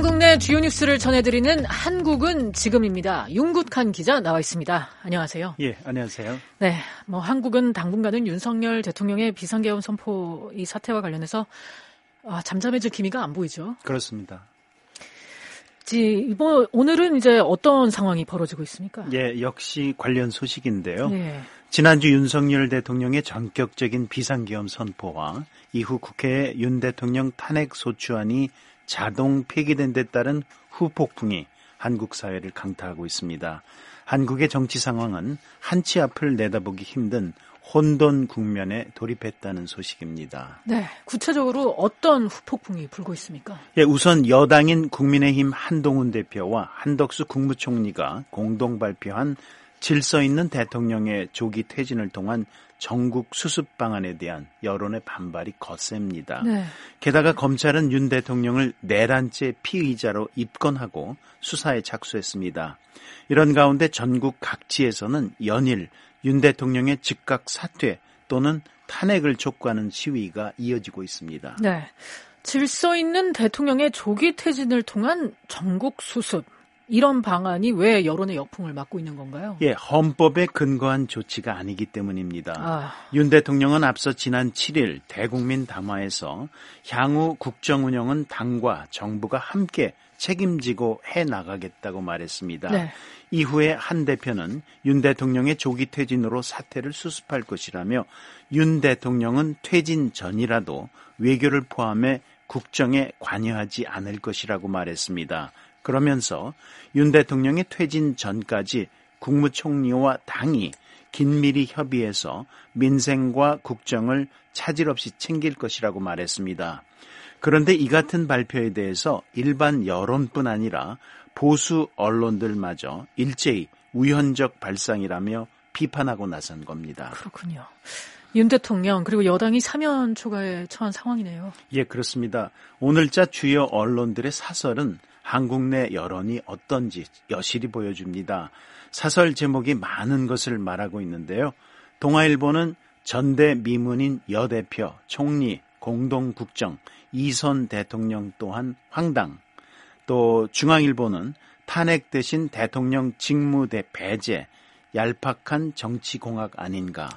한국 내 주요 뉴스를 전해드리는 한국은 지금입니다. 윤국한 기자 나와 있습니다. 안녕하세요. 예, 안녕하세요. 네, 한국은 당분간은 윤석열 대통령의 비상계엄 선포 이 사태와 관련해서 잠잠해질 기미가 안 보이죠. 그렇습니다. 오늘은 이제 어떤 상황이 벌어지고 있습니까? 예, 역시 관련 소식인데요. 네. 지난주 윤석열 대통령의 전격적인 비상계엄 선포와 이후 국회의 윤 대통령 탄핵 소추안이 자동 폐기된 데 따른 후폭풍이 한국 사회를 강타하고 있습니다. 한국의 정치 상황은 한치 앞을 내다보기 힘든 혼돈 국면에 돌입했다는 소식입니다. 네, 구체적으로 어떤 후폭풍이 불고 있습니까? 예, 우선 여당인 국민의힘 한동훈 대표와 한덕수 국무총리가 공동 발표한 질서 있는 대통령의 조기 퇴진을 통한 전국 수습 방안에 대한 여론의 반발이 거셉니다. 네. 게다가 검찰은 윤 대통령을 내란죄 피의자로 입건하고 수사에 착수했습니다. 이런 가운데 전국 각지에서는 연일 윤 대통령의 즉각 사퇴 또는 탄핵을 촉구하는 시위가 이어지고 있습니다. 네, 질서 있는 대통령의 조기 퇴진을 통한 전국 수습. 이런 방안이 왜 여론의 역풍을 맞고 있는 건가요? 예, 헌법에 근거한 조치가 아니기 때문입니다. 윤 대통령은 앞서 지난 7일 대국민 담화에서 향후 국정 운영은 당과 정부가 함께 책임지고 해나가겠다고 말했습니다. 네. 이후에 한 대표는 윤 대통령의 조기 퇴진으로 사태를 수습할 것이라며 윤 대통령은 퇴진 전이라도 외교를 포함해 국정에 관여하지 않을 것이라고 말했습니다. 그러면서 윤 대통령의 퇴진 전까지 국무총리와 당이 긴밀히 협의해서 민생과 국정을 차질 없이 챙길 것이라고 말했습니다. 그런데 이 같은 발표에 대해서 일반 여론뿐 아니라 보수 언론들마저 일제히 우연적 발상이라며 비판하고 나선 겁니다. 그렇군요. 윤 대통령 그리고 여당이 사면 초과에 처한 상황이네요. 예, 그렇습니다. 오늘자 주요 언론들의 사설은 한국 내 여론이 어떤지 여실히 보여줍니다. 사설 제목이 많은 것을 말하고 있는데요. 동아일보는 전대미문인 여대표, 총리, 공동국정, 이선 대통령 또한 황당. 또 중앙일보는 탄핵 대신 대통령 직무대 배제, 얄팍한 정치공학 아닌가.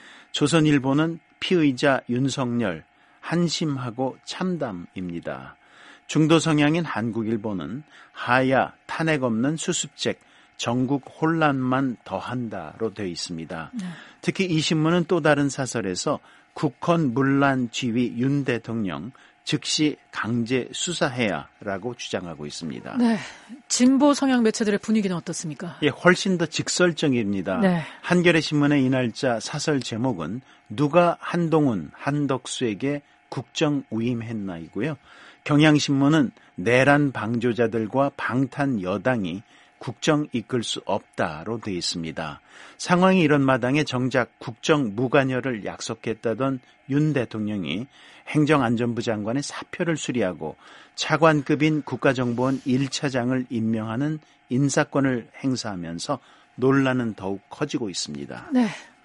조선일보는 피의자 윤석열, 한심하고 참담입니다. 중도 성향인 한국일보는 하야 탄핵 없는 수습책 전국 혼란만 더한다로 되어 있습니다. 특히 이 신문은 또 다른 사설에서 국헌 문란 지휘 윤 대통령 즉시 강제 수사해야라고 주장하고 있습니다. 네, 진보 성향 매체들의 분위기는 어떻습니까? 예, 훨씬 더 직설적입니다. 네. 한겨레 신문의 이날자 사설 제목은 누가 한동훈, 한덕수에게 국정 위임했나이고요. 경향신문은 내란 방조자들과 방탄 여당이 국정 이끌 수 없다로 되어 있습니다. 상황이 이런 마당에 정작 국정 무관여를 약속했다던 윤 대통령이 행정안전부 장관의 사표를 수리하고 차관급인 국가정보원 1차장을 임명하는 인사권을 행사하면서 논란은 더욱 커지고 있습니다. 네.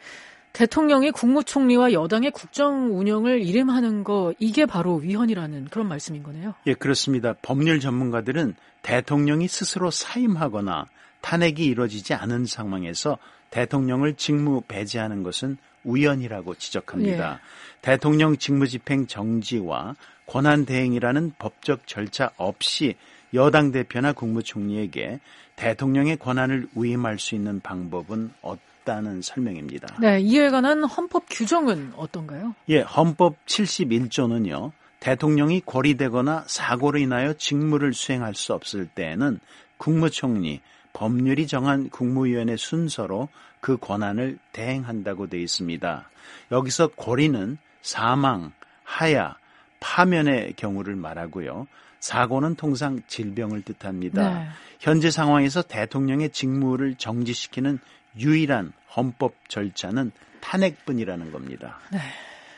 대통령이 국무총리와 여당의 국정 운영을 일임하는 거 이게 바로 위헌이라는 그런 말씀인 거네요. 예, 그렇습니다. 법률 전문가들은 대통령이 스스로 사임하거나 탄핵이 이루어지지 않은 상황에서 대통령을 직무 배제하는 것은 우연이라고 지적합니다. 예. 대통령 직무집행 정지와 권한대행이라는 법적 절차 없이 여당 대표나 국무총리에게 대통령의 권한을 위임할 수 있는 방법은 없다는 설명입니다. 네, 이에 관한 헌법 규정은 어떤가요? 예, 헌법 71조는요. 대통령이 고리되거나 사고로 인하여 직무를 수행할 수 없을 때에는 국무총리, 법률이 정한 국무위원회 순서로 그 권한을 대행한다고 되어 있습니다. 여기서 고리는 사망, 하야, 파면의 경우를 말하고요. 사고는 통상 질병을 뜻합니다. 네. 현재 상황에서 대통령의 직무를 정지시키는 유일한 헌법 절차는 탄핵뿐이라는 겁니다. 네.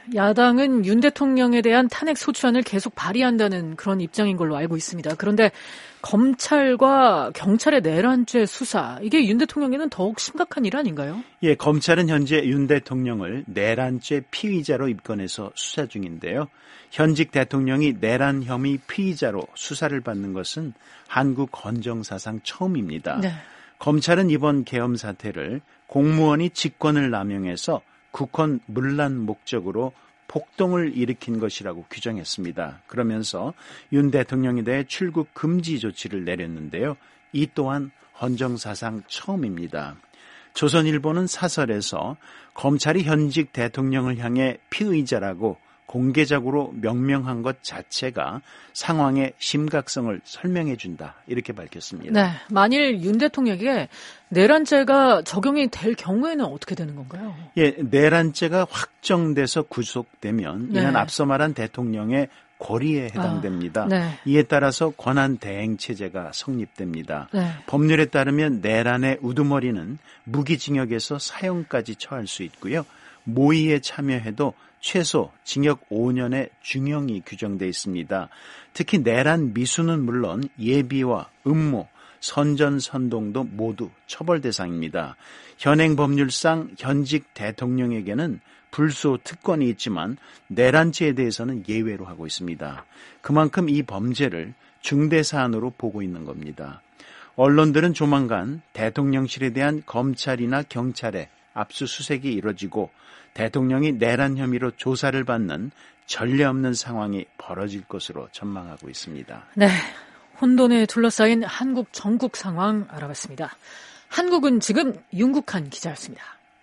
야당은 윤 대통령에 대한 탄핵 소추안을 계속 발의한다는 그런 입장인 걸로 알고 있습니다. 그런데 검찰과 경찰의 내란죄 수사, 이게 윤 대통령에는 더욱 심각한 일 아닌가요? 예, 검찰은 현재 윤 대통령을 내란죄 피의자로 입건해서 수사 중인데요. 현직 대통령이 내란 혐의 피의자로 수사를 받는 것은 한국 헌정사상 처음입니다. 네. 검찰은 이번 계엄 사태를 공무원이 직권을 남용해서 국헌 문란 목적으로 폭동을 일으킨 것이라고 규정했습니다. 그러면서 윤 대통령에 대해 출국 금지 조치를 내렸는데요. 이 또한 헌정사상 처음입니다. 조선일보는 사설에서 검찰이 현직 대통령을 향해 피의자라고 공개적으로 명명한 것 자체가 상황의 심각성을 설명해준다, 이렇게 밝혔습니다. 네, 만일 윤 대통령에게 내란죄가 적용이 될 경우에는 어떻게 되는 건가요? 예, 내란죄가 확정돼서 구속되면 이는 네. 앞서 말한 대통령의 고리에 해당됩니다. 네. 이에 따라서 권한대행체제가 성립됩니다. 네. 법률에 따르면 내란의 우두머리는 무기징역에서 사형까지 처할 수 있고요. 모의에 참여해도 최소 징역 5년의 중형이 규정돼 있습니다. 특히 내란 미수는 물론 예비와 음모, 선전선동도 모두 처벌 대상입니다. 현행 법률상 현직 대통령에게는 불소 특권이 있지만 내란죄에 대해서는 예외로 하고 있습니다. 그만큼 이 범죄를 중대사안으로 보고 있는 겁니다. 언론들은 조만간 대통령실에 대한 검찰이나 경찰의 압수수색이 이뤄지고 대통령이 내란 혐의로 조사를 받는 전례 없는 상황이 벌어질 것으로 전망하고 있습니다. 네, 혼돈에 둘러싸인 한국 전국 상황 알아봤습니다. 한국은 지금 윤국한 기자였습니다.